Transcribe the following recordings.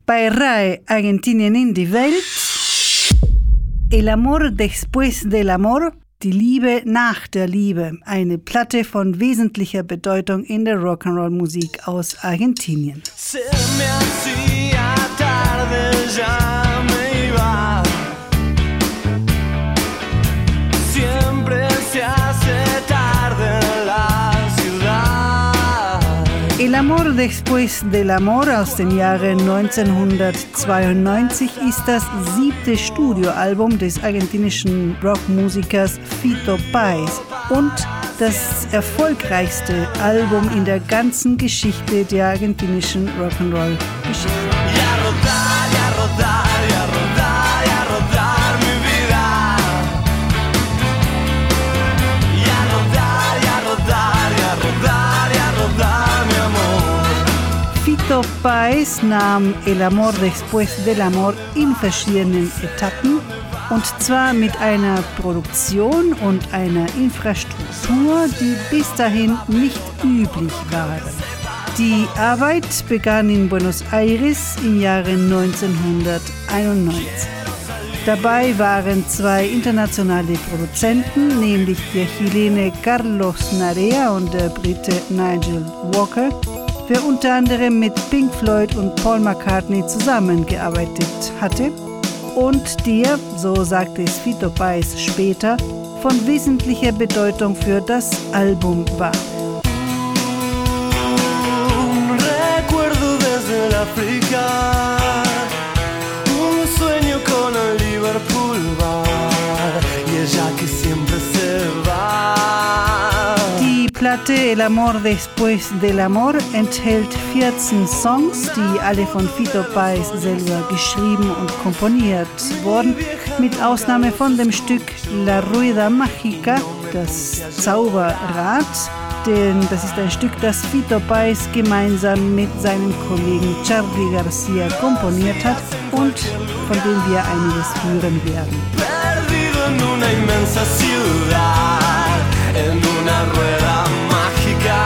Bei RAE Argentinien in die Welt. El amor después del amor. Die Liebe nach der Liebe. Eine Platte von wesentlicher Bedeutung in der Rock'n'Roll-Musik aus Argentinien. Se me hacía tarde, ya me iba. Siempre se hace tarde en la ciudad. El amor después del amor aus dem Jahre 1992 ist das 7. Studioalbum des argentinischen Rockmusikers Fito Páez und das erfolgreichste Album in der ganzen Geschichte der argentinischen Rock'n'Roll-Geschichte. Fito Páez nahm El amor después del amor in verschiedenen Etappen, und zwar mit einer Produktion und einer Infrastruktur, die bis dahin nicht üblich waren. Die Arbeit begann in Buenos Aires im Jahre 1991. Dabei waren 2 internationale Produzenten, nämlich der Chilene Carlos Narea und der Brite Nigel Walker, wer unter anderem mit Pink Floyd und Paul McCartney zusammengearbeitet hatte und der, so sagte es Fito Páez später, von wesentlicher Bedeutung für das Album war. Recuerdo desde el África un sueño con el Liverpool Bar y ella que siempre se va. Die Platte El amor después del amor enthält 14 Songs, die alle von Fito Páez selber geschrieben und komponiert wurden, mit Ausnahme von dem Stück La Rueda Mágica, das Zauberrad, denn das ist ein Stück, das Fito Páez gemeinsam mit seinem Kollegen Charly García komponiert hat und von dem wir einiges hören werden. Perdido en una inmensa ciudad, en una rueda mágica.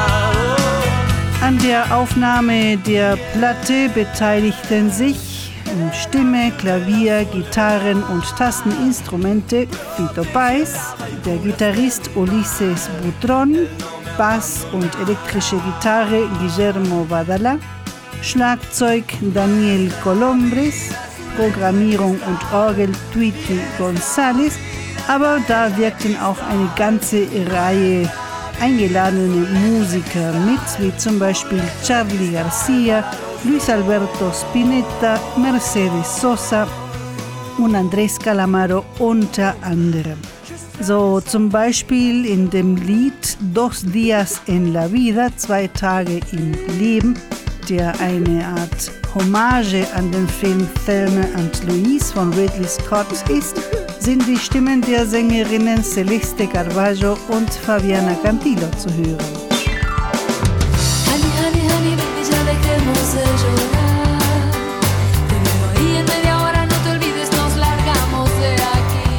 An der Aufnahme der Platte beteiligten sich Stimme, Klavier, Gitarren und Tasteninstrumente Fito Páez, der Gitarrist Ulises Butrón, Bass und elektrische Gitarre Guillermo Badala, Schlagzeug Daniel Colombres, Programmierung und Orgel Tweety González, aber da wirkten auch eine ganze Reihe eingeladene Musiker mit, wie zum Beispiel Charly García, Luis Alberto Spinetta, Mercedes Sosa und Andrés Calamaro unter anderem. So zum Beispiel in dem Lied Dos días en la vida, 2 Tage im Leben, der eine Art Hommage an den Film Thelma and Louise von Ridley Scott ist, sind die Stimmen der Sängerinnen Celeste Carballo und Fabiana Cantilo zu hören. Honey, honey, honey, baby, ya dejemos de llorar. Te veo ahí en media hora, no te olvides, nos largamos de aquí.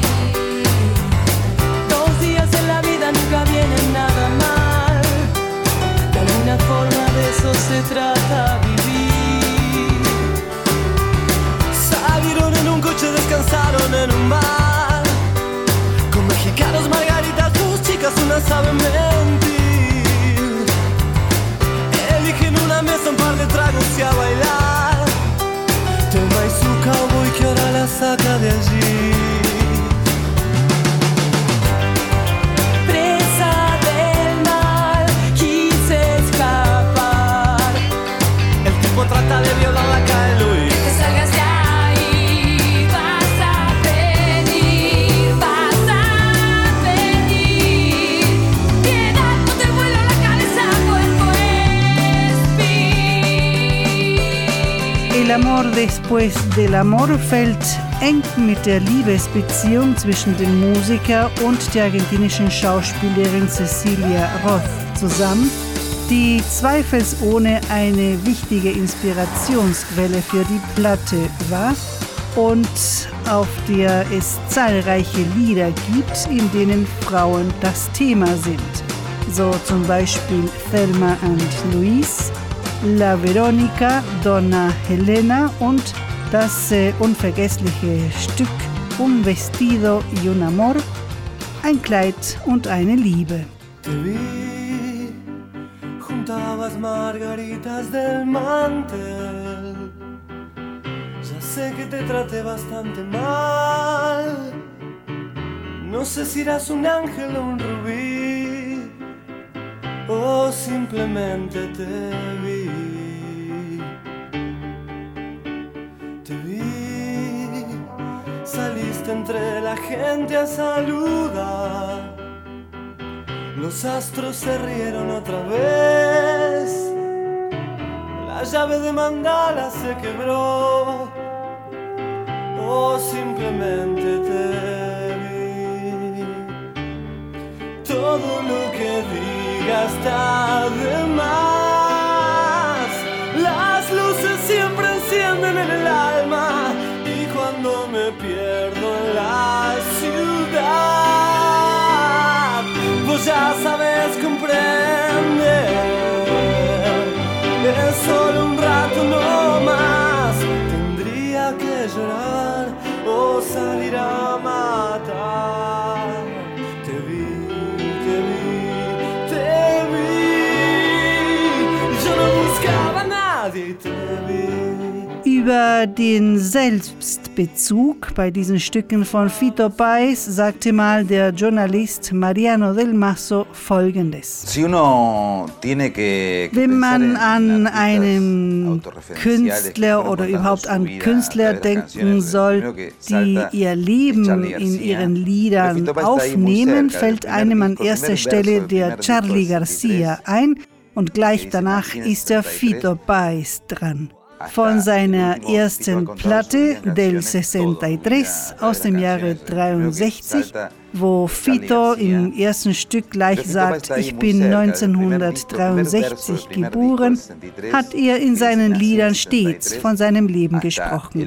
2 días en la vida nunca vienen nada mal. De alguna forma de eso se trata vivir. Salieron en un coche, descansaron en un bar. Con mexicanos, margaritas, 2 chicas, una sabe mentir. Eligen una mesa, un par de tragos y a bailar. Tema y su cowboy que ahora la saca de allí. Presa del mal, quise escapar. El tipo trata de violarla, cae Luis. Que salgas de ahí, vas a venir, vas a venir. Piedad, no te vuelo la cabeza, cuerpo espín. El amor después del amor fällt eng mit der Liebesbeziehung zwischen dem Musiker und der argentinischen Schauspielerin Cecilia Roth zusammen, die zweifelsohne eine wichtige Inspirationsquelle für die Platte war und auf der es zahlreiche Lieder gibt, in denen Frauen das Thema sind. So zum Beispiel Thelma and Louise, La Verónica, Donna Helena und das unvergessliche Stück Un vestido y un amor, ein Kleid und eine Liebe. Te vi, juntabas margaritas del mantel. Ya sé que te traté bastante mal. No sé si eras un ángel o un rubí, o simplemente te vi. Te vi, saliste entre la gente a saludar. Los astros se rieron otra vez. La llave de mandala se quebró, o simplemente te vi. Todo lo que diga está de más. Las luces siempre encienden en el alma, y cuando me pierdo en la ciudad, vos ya sabes comprender. Es solo un rato no más. Tendría que llorar o salir a matar. Te vi, te vi, te vi. Yo no buscaba a nadie y te vi. Über den Selbstbezug bei diesen Stücken von Fito Páez sagte mal der Journalist Mariano del Mazo Folgendes. Wenn man an einen Künstler oder überhaupt an Künstler denken soll, die ihr Leben in ihren Liedern aufnehmen, fällt einem an erster Stelle der Charly García ein und gleich danach ist der Fito Páez dran. Von seiner ersten Platte del 63 aus dem Jahre 63, wo Fito im ersten Stück gleich sagt, ich bin 1963 geboren, hat er in seinen Liedern stets von seinem Leben gesprochen.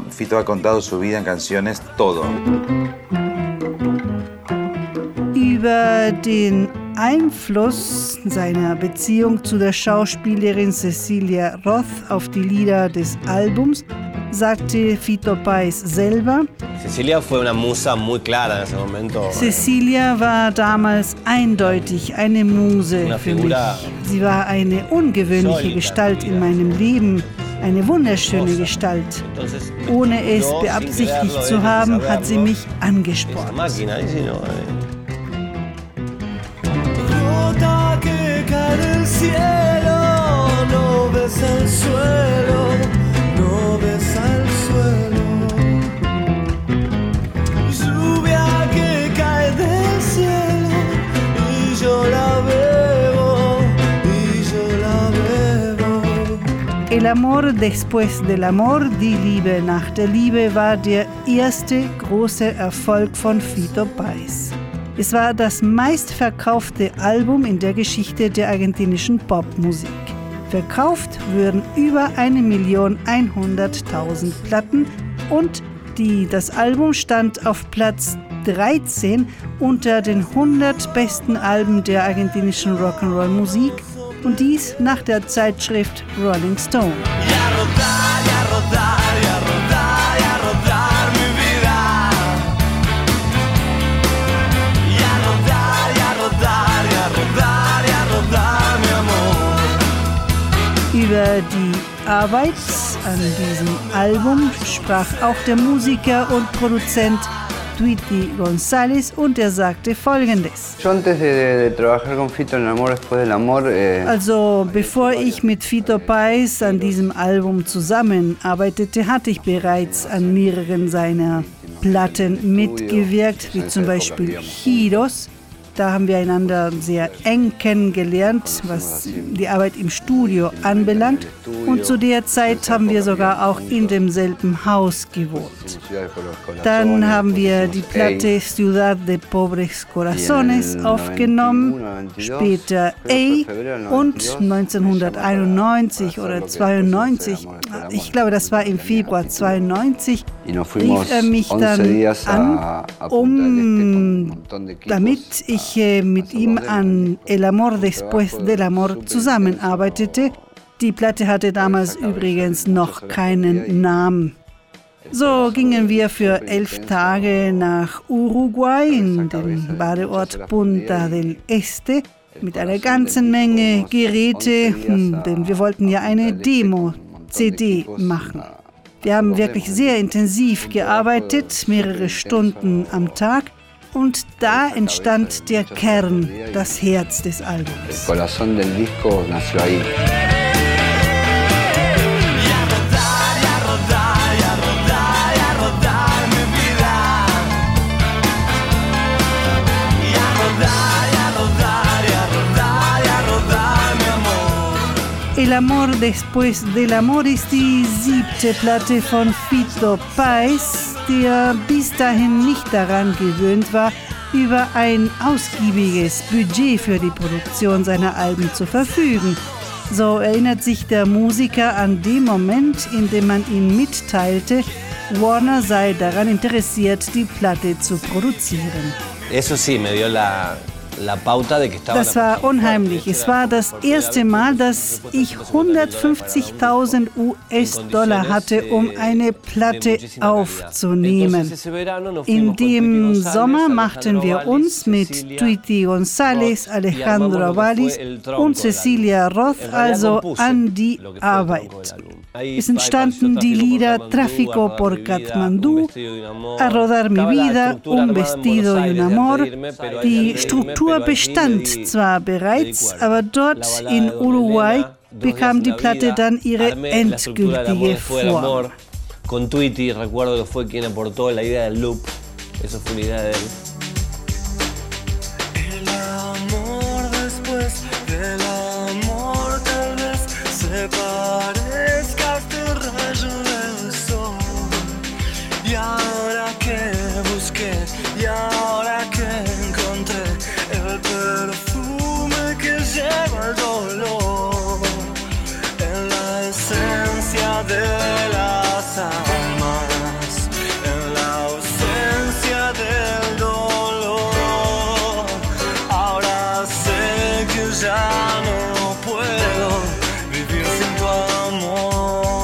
Über den Einfluss seiner Beziehung zu der Schauspielerin Cecilia Roth auf die Lieder des Albums sagte Fito Páez selber. Cecilia fue una musa muy clara en ese momento. Cecilia war damals eindeutig eine Muse für mich. Sie war eine ungewöhnliche Gestalt in meinem Leben. Eine wunderschöne Gestalt. Ohne es beabsichtigt zu haben, hat sie mich angespornt. Que cae del cielo, no ves al suelo, no ves al suelo. Lluvia que cae del cielo y yo la bebo, y yo la bebo. El amor después del amor, die Liebe nach der Liebe, war der erste große Erfolg von Fito Páez. Es war das meistverkaufte Album in der Geschichte der argentinischen Popmusik. Verkauft wurden über 1.100.000 Platten und das Album stand auf Platz 13 unter den 100 besten Alben der argentinischen Rock'n'Roll-Musik und dies nach der Zeitschrift Rolling Stone. Über die Arbeit an diesem Album sprach auch der Musiker und Produzent Tweety González und er sagte Folgendes. Also bevor ich mit Fito Páez an diesem Album zusammenarbeitete, hatte ich bereits an mehreren seiner Platten mitgewirkt, wie zum Beispiel Giros. Da haben wir einander sehr eng kennengelernt, was die Arbeit im Studio anbelangt. Und zu der Zeit haben wir sogar auch in demselben Haus gewohnt. Dann haben wir die Platte Ciudad de Pobres Corazones aufgenommen, später A und 1991 oder 92, ich glaube das war im Februar 92, rief er mich dann an, damit ich mit ihm an El Amor Después del Amor zusammenarbeitete. Die Platte hatte damals übrigens noch keinen Namen. So gingen wir für 11 Tage nach Uruguay in den Badeort Punta del Este mit einer ganzen Menge Geräte, denn wir wollten ja eine Demo-CD machen. Wir haben wirklich sehr intensiv gearbeitet, mehrere Stunden am Tag, und da entstand der Kern, das Herz des Albums. El corazón del disco nació ahí. El amor después del amor ist die 7. Platte von Fito Páez, der bis dahin nicht daran gewöhnt war, über ein ausgiebiges Budget für die Produktion seiner Alben zu verfügen. So erinnert sich der Musiker an den Moment, in dem man ihm mitteilte, Warner sei daran interessiert, die Platte zu produzieren. Eso sí, me dio la pauta de que estaba. Das war unheimlich. Es war das erste Mal, dass ich 150.000 US-Dollar hatte, um eine Platte aufzunehmen. In dem Sommer machten wir uns mit Tweety González, Alejandro Vallis und Cecilia Roth also an die Arbeit. Es entstanden die Lieder Tráfico por Katmandú, A rodar mi vida, Un vestido y un amor. Die Struktur bestand zwar bereits, aber dort in Uruguay bekam die Platte dann ihre endgültige Form. Con Tweety, recuerdo que fue quien aportó la idea del loop. Eso fue una idea de él. El amor después del amor tal vez se parezca a este rayo del sol. Y ahora que busqué, y ahora que encontré el perfume que lleva el dolor, en la esencia de las almas, en la ausencia del dolor. Ahora sé que ya no puedo vivir sin tu amor.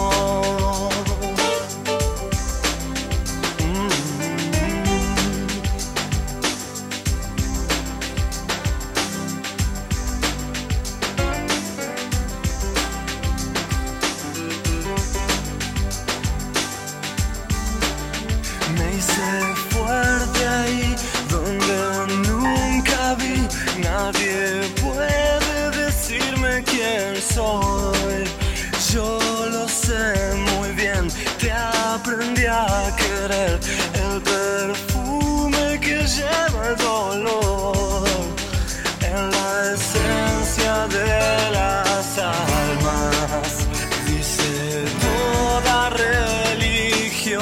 Me hice fuerte ahí donde nunca vi. Nadie puede decirme quién soy. Yo lo sé muy bien, te aprendí a querer. El perfume que lleva el dolor, en la esencia de las almas, dice toda religión.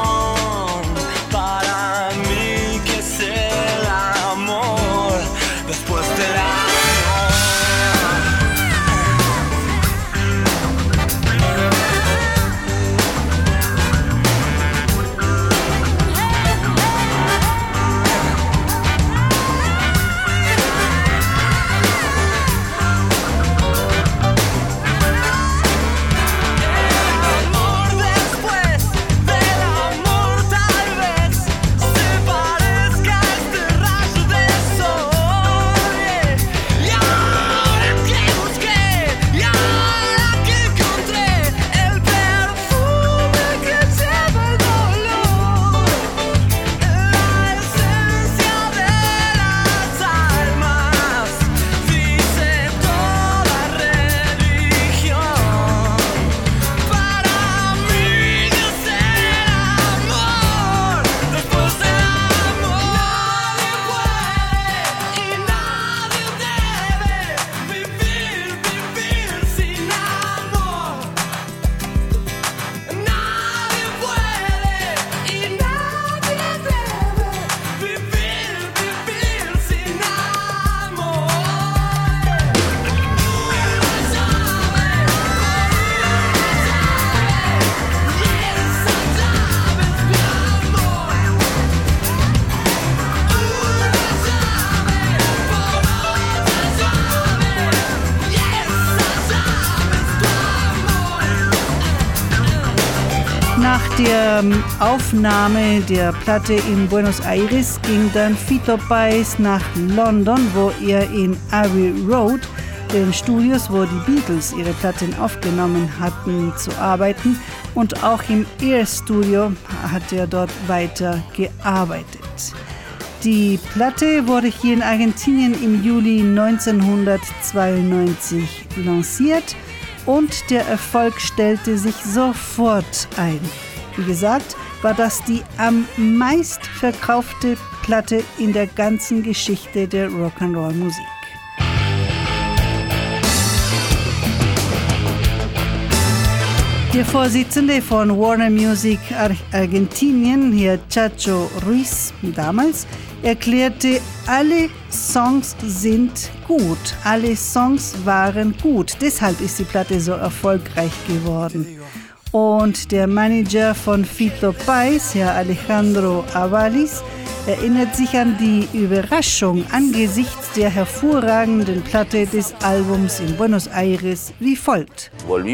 Para mí que es el amor después del amor. Nach der Aufnahme der Platte in Buenos Aires ging dann Fito Páez nach London, wo er in Abbey Road, den Studios, wo die Beatles ihre Platten aufgenommen hatten, zu arbeiten. Und auch im Air-Studio hat er dort weiter gearbeitet. Die Platte wurde hier in Argentinien im Juli 1992 lanciert und der Erfolg stellte sich sofort ein. Wie gesagt, war das die am meistverkaufte Platte in der ganzen Geschichte der Rock'n'Roll-Musik. Der Vorsitzende von Warner Music Argentinien, Herr Chacho Ruiz, damals, erklärte, alle Songs sind gut, alle Songs waren gut. Deshalb ist die Platte so erfolgreich geworden. Und der Manager von Fito Páez, Herr Alejandro Avalis, erinnert sich an die Überraschung angesichts der hervorragenden Platte des Albums in Buenos Aires wie folgt.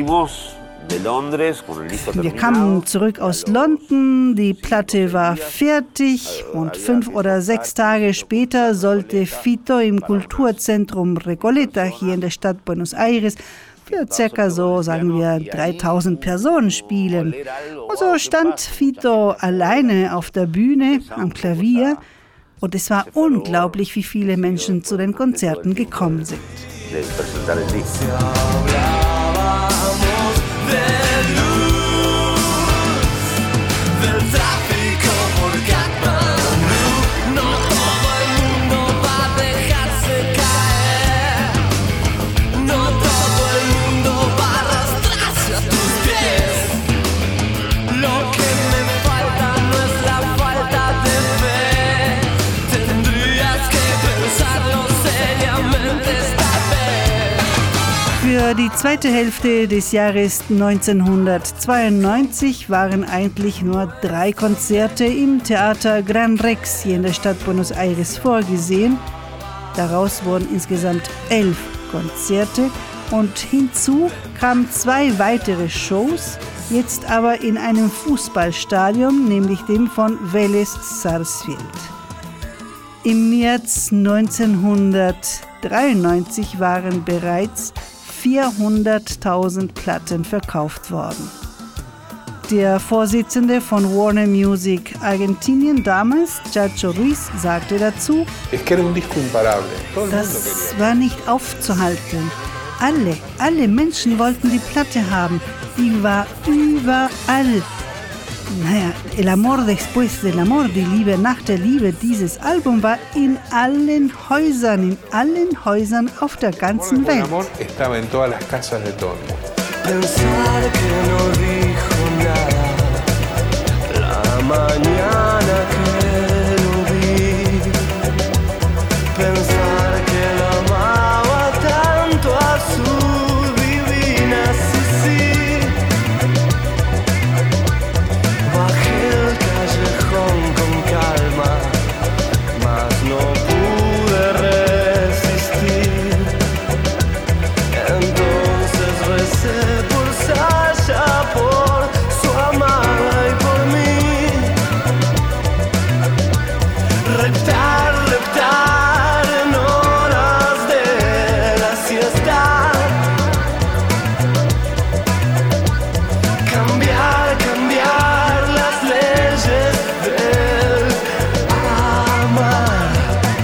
Wir kamen zurück aus London, die Platte war fertig und 5 oder 6 Tage später sollte Fito im Kulturzentrum Recoleta hier in der Stadt Buenos Aires für circa so, sagen wir, 3000 Personen spielen. Und so stand Fito alleine auf der Bühne am Klavier und es war unglaublich, wie viele Menschen zu den Konzerten gekommen sind. Für die zweite Hälfte des Jahres 1992 waren eigentlich nur 3 Konzerte im Theater Gran Rex hier in der Stadt Buenos Aires vorgesehen. Daraus wurden insgesamt 11 Konzerte und hinzu kamen 2 weitere Shows, jetzt aber in einem Fußballstadion, nämlich dem von Vélez Sarsfield. Im März 1993 waren bereits 400.000 Platten verkauft worden. Der Vorsitzende von Warner Music Argentinien damals, Chacho Ruiz, sagte dazu, das war nicht aufzuhalten. Alle Menschen wollten die Platte haben. Die war überall. Naja, El Amor después del Amor, die Liebe nach der Liebe, dieses Album war in allen Häusern auf der ganzen Welt. El Amor estaba en todas las casas de todo el mundo. Pensar que no dijo nada la mañana que lo vi. Pensar que la amaba tanto a su divina sí. Bajé el callejón con calma, mas no pude resistir. Entonces recé por Sasha, por su amada y por mí. Reptar en horas de la siesta. Cambiar las leyes del amar.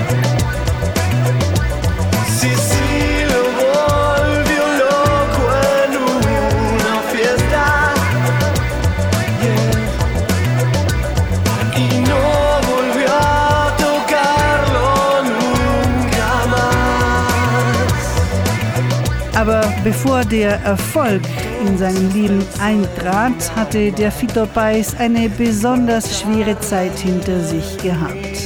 Sí, lo volvió loco en una fiesta. Y no volvió a tocarlo nunca más. Aber bevor der Erfolg in seinem Leben eintrat, hatte der Fito Páez eine besonders schwere Zeit hinter sich gehabt.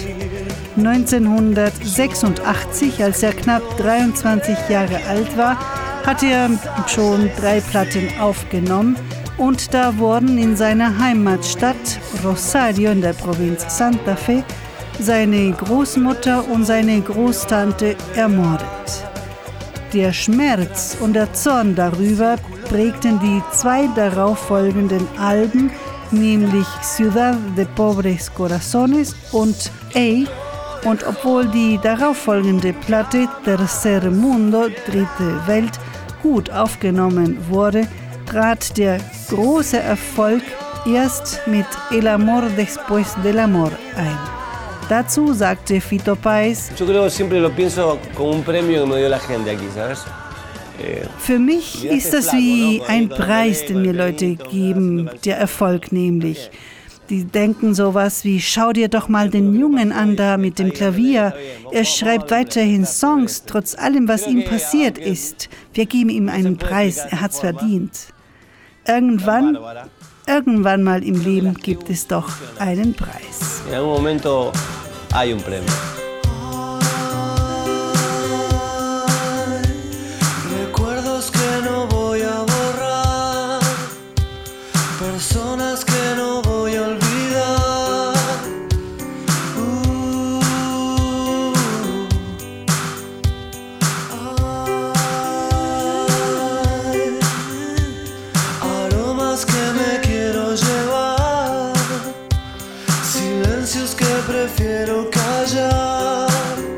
1986, als er knapp 23 Jahre alt war, hatte er schon 3 Platten aufgenommen und da wurden in seiner Heimatstadt Rosario in der Provinz Santa Fe seine Großmutter und seine Großtante ermordet. Der Schmerz und der Zorn darüber prägten die 2 darauffolgenden Alben, nämlich Ciudad de Pobres Corazones und Ey. Und obwohl die darauffolgende Platte Tercer Mundo, Dritte Welt, gut aufgenommen wurde, trat der große Erfolg erst mit El Amor Después del Amor ein. Dazu sagte Fito Páez: Yo creo que siempre lo pienso como un premio que me dio la gente aquí, ¿sabes? Für mich ist das wie ein Preis, den mir Leute geben, der Erfolg nämlich. Die denken sowas wie: Schau dir doch mal den Jungen an da mit dem Klavier. Er schreibt weiterhin Songs, trotz allem, was ihm passiert ist. Wir geben ihm einen Preis, er hat's verdient. Irgendwann mal im Leben gibt es doch einen Preis. En algún momento hay un premio. Recuerdos que no voy a borrar, personas que no voy a olvidar. Aromas que me quiero llevar, silencios que prefiero callar.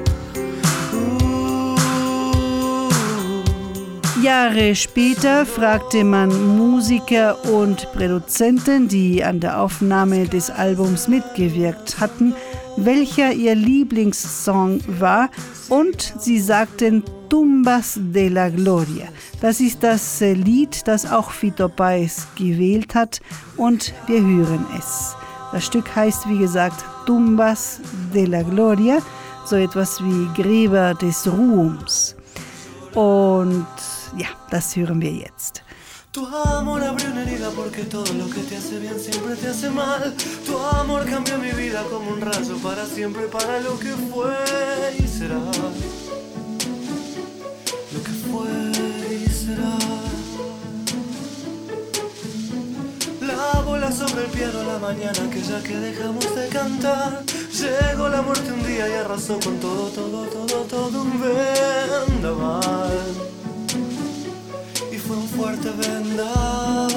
Jahre später fragte man Musiker und Produzenten, die an der Aufnahme des Albums mitgewirkt hatten, welcher ihr Lieblingssong war, und sie sagten Tumbas de la Gloria. Das ist das Lied, das auch Fito Páez gewählt hat, und wir hören es. Das Stück heißt, wie gesagt, Tumbas de la Gloria, so etwas wie Gräber des Ruhms. Und ja, das hören wir jetzt. Tu amor abrió una herida porque todo lo que te hace bien siempre te hace mal. Tu amor cambió mi vida como un rayo para siempre, para lo que fue y será. Lo que fue y será. La bola sobre el piano la mañana aquella que dejamos de cantar. Llegó la muerte un día y arrasó con todo un vendaval. Fue un fuerte vendaval.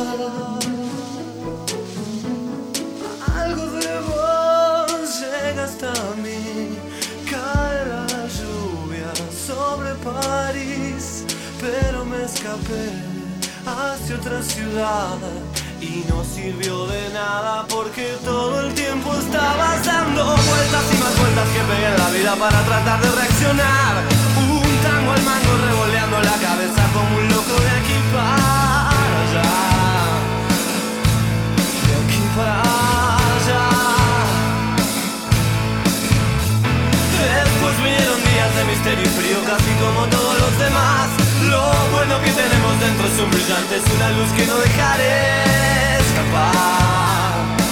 Algo de vos llega hasta mí. Cae la lluvia sobre París, pero me escapé hacia otra ciudad y no sirvió de nada porque todo el tiempo estabas dando vueltas y más vueltas que pegué en la vida para tratar de reaccionar. Un tango al mango revoleando la cabeza como un loco de aquí para allá. De aquí para allá. Después vinieron días de misterio y frío casi como todos los demás. Lo bueno que tenemos dentro es un brillante, es una luz que no dejaré escapar.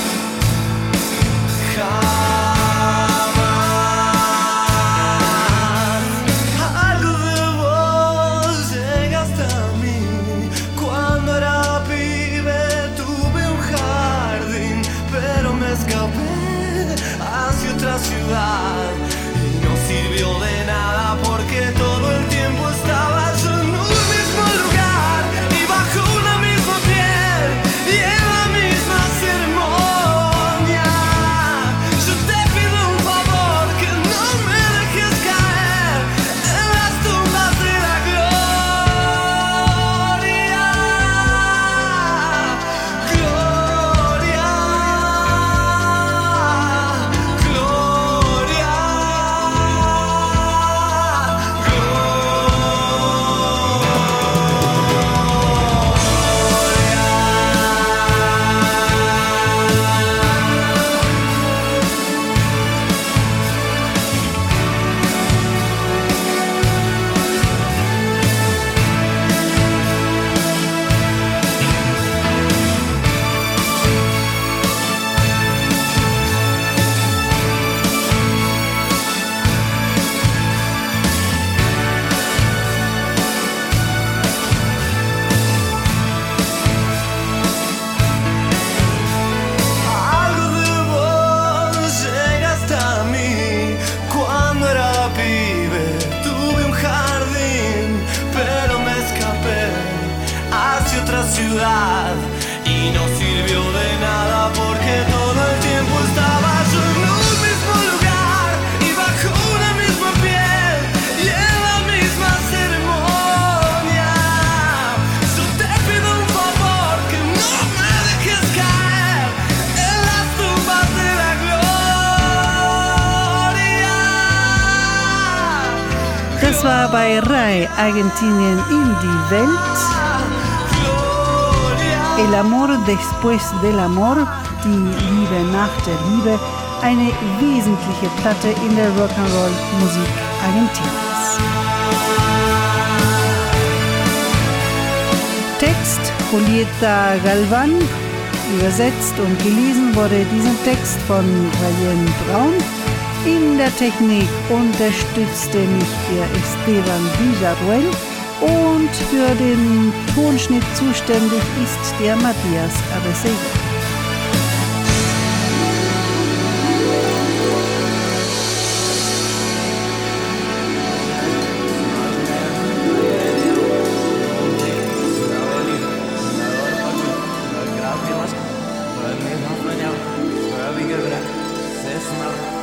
Ciudad y no sirvió de nada porque todo el tiempo estaba yo en un mismo lugar y bajo una misma piel y en la misma ceremonia. Yo te pido un favor que no me dejes caer en las tumbas de la gloria. Ciudad y no sirvió de nada. Das war bei RAI Argentinien in die Welt. El amor después del amor, die Liebe nach der Liebe, eine wesentliche Platte in der Rock'n'Roll-Musik Argentiniens. Text Julieta Galvan, übersetzt und gelesen wurde diesen Text von Ryan Braun. In der Technik unterstützte mich der Esteban Villarruel und für den Tonschnitt zuständig ist der Matthias Abessega. Gracias.